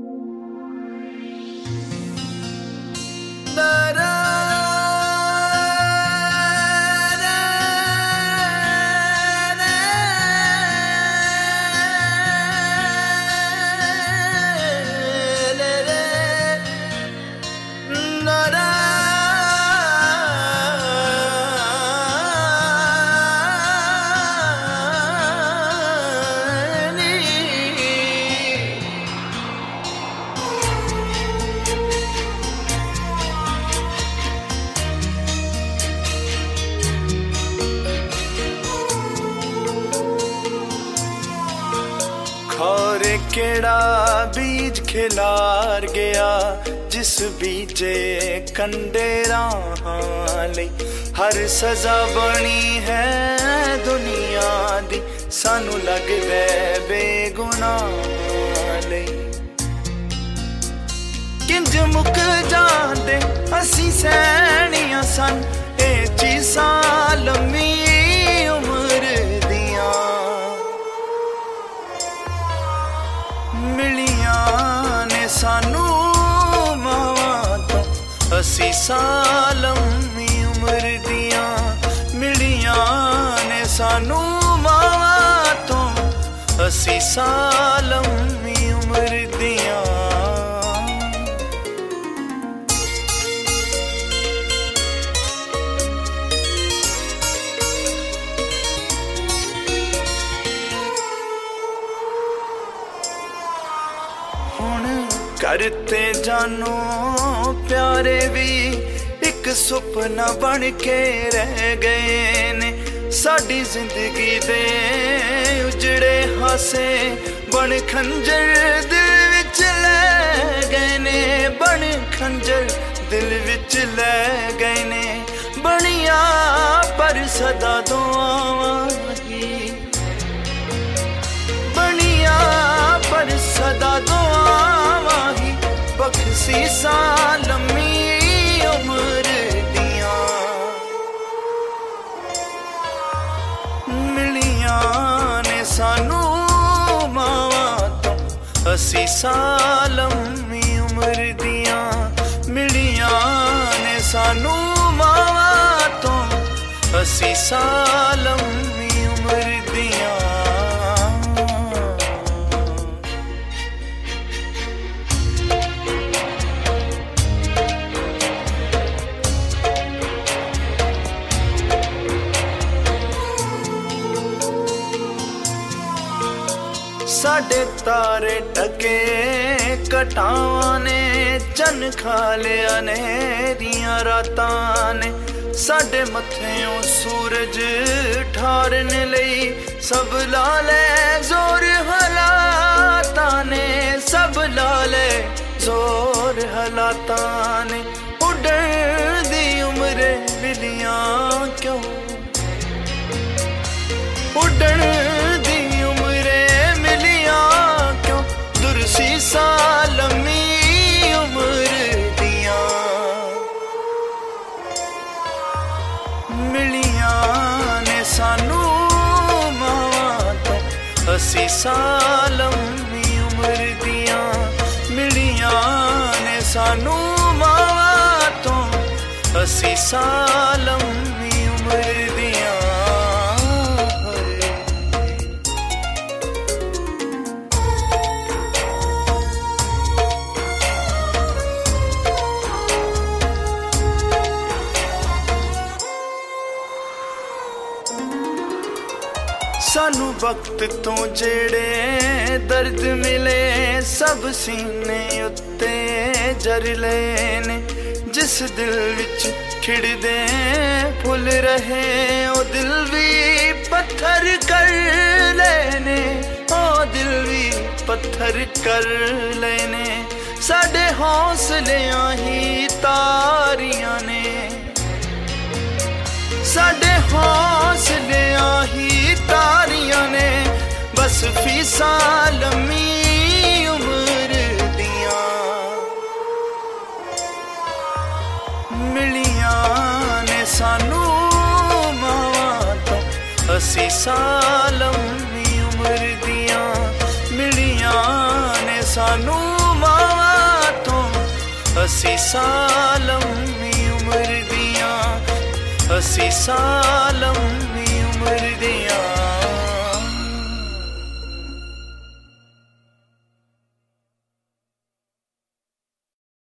खौरे केड़ा बीज खिलार गया जिस बीजे कंडे राहां लई हर सजा बनी है दुनिया दी सानू लगदा बेगुनाह लई किंज मुक जांदे असी सैनियां सन ए चीज़ां लम्मी उम्र दियां मिलियां ने सानू मावां तो असी लम्मी उम्र दियां मिलियां ने सानू मावां तो असी लम्मी उम्र दियां करते जानो प्यारे भी एक सुपना बन के रह गए ने साडी जिंदगी दे उजड़े हासे बन खंजर दिल विच ले गए ने बन खंजर दिल विच ले गए ने बनिया पर सदा दुआवां ही बनिया पर सदा दुआवां ही बख्शी लम्मी उम्र दियां मिलियां ने सानू मावां तो असी लम्मी उम्र दियां मिलियां ने सानू मावां तो असी लम्मी उम्र दियां साडे तारे टके कटावां ने चन खा लिया नेरियां रातां ने साडे मत्थेओं सूरज ठारने लई सब लाले जोर हलातां ने सब लाले जोर हलातां ने उड़न दी उम्र मिलियां क्यों उड़न दी लम्मी उम्र दियां मिलियां ने सानू मावां तो असी लम्मी उम्र दियां मिलियां ने सानू मावां तो असी लम्मी उम्र दियां सानू वक्त तो जेड़े दर्द मिले सब सीने उत्ते जर लेने जिस दिल विच खिड़दे फुल रहे ओ दिल भी पत्थर कर लेने ओ दिल भी पत्थर कर लेने साडे हौसलियां ही तारियां ने साडे हौसलियां ही तारियां ने बस फीसा लम्मी उम्र दियां मिलियां ने सानू मावां तो असी लम्मी उम्र दियां मिलियां ने सानू सानू मावां तो असीसां लम्मी उम्र दियां, असीसां लम्मी